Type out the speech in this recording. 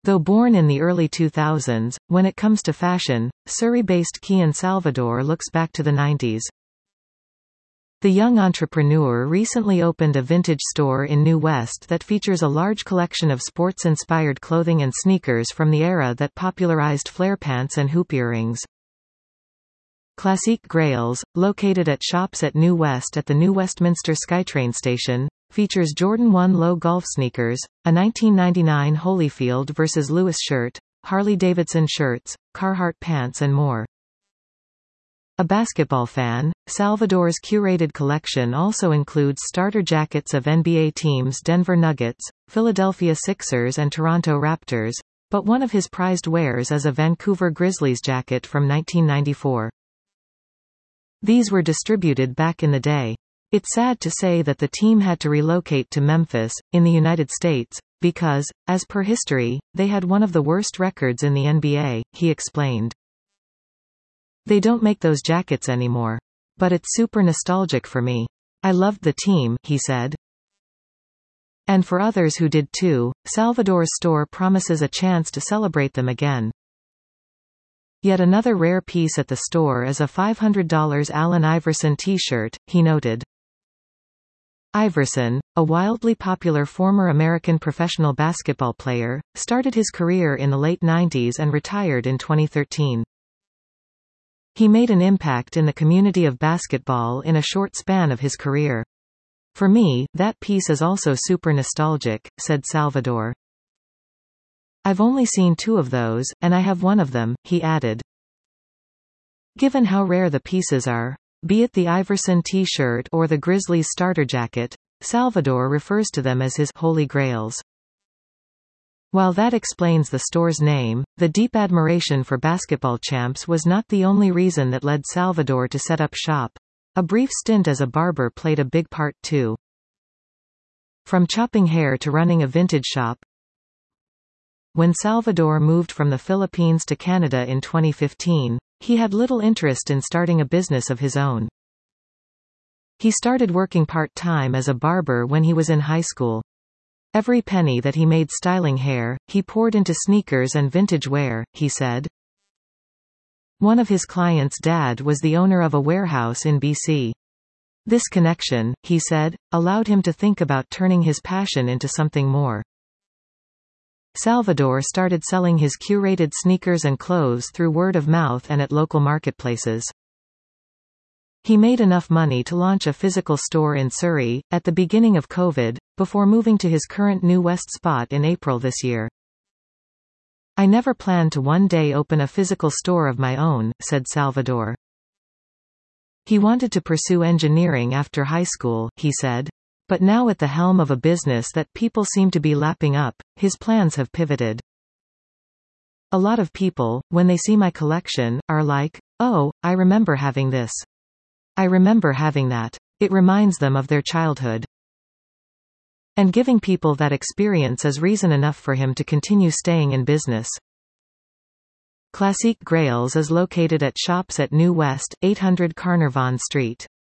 Though born in the early 2000s, when it comes to fashion, Surrey-based Kian Salvador looks back to the 90s. The young entrepreneur recently opened a vintage store in New West that features a large collection of sports-inspired clothing and sneakers from the era that popularized flare pants and hoop earrings. Classique Grails, located at Shops at New West at the New Westminster SkyTrain station, features Jordan 1 Low golf sneakers, a 1999 Holyfield vs. Lewis shirt, Harley-Davidson shirts, Carhartt pants and more. A basketball fan, Salvador's curated collection also includes starter jackets of NBA teams Denver Nuggets, Philadelphia Sixers and Toronto Raptors, but one of his prized wares is a Vancouver Grizzlies jacket from 1994. These were distributed back in the day. It's sad to say that the team had to relocate to Memphis, in the United States, because, as per history, they had one of the worst records in the NBA, he explained. They don't make those jackets anymore. But it's super nostalgic for me. I loved the team, he said. And for others who did too, Salvador's store promises a chance to celebrate them again. Yet another rare piece at the store is a $500 Allen Iverson t-shirt, he noted. Iverson, a wildly popular former American professional basketball player, started his career in the late 90s and retired in 2013. He made an impact in the community of basketball in a short span of his career. For me, that piece is also super nostalgic, said Salvador. I've only seen 2 of those, and I have one of them, he added. Given how rare the pieces are, be it the Iverson t-shirt or the Grizzlies starter jacket, Salvador refers to them as his Holy Grails. While that explains the store's name, the deep admiration for basketball champs was not the only reason that led Salvador to set up shop. A brief stint as a barber played a big part too. From chopping hair to running a vintage shop. When Salvador moved from the Philippines to Canada in 2015, he had little interest in starting a business of his own. He started working part-time as a barber when he was in high school. Every penny that he made styling hair, he poured into sneakers and vintage wear, he said. One of his clients' dad was the owner of a warehouse in BC. This connection, he said, allowed him to think about turning his passion into something more. Salvador started selling his curated sneakers and clothes through word of mouth and at local marketplaces. He made enough money to launch a physical store in Surrey, at the beginning of COVID, before moving to his current New West spot in April this year. I never planned to one day open a physical store of my own, said Salvador. He wanted to pursue engineering after high school, he said. But now at the helm of a business that people seem to be lapping up, his plans have pivoted. A lot of people, when they see my collection, are like, oh, I remember having this. I remember having that. It reminds them of their childhood. And giving people that experience is reason enough for him to continue staying in business. Classique Grails is located at Shops at New West, 800 Carnarvon Street.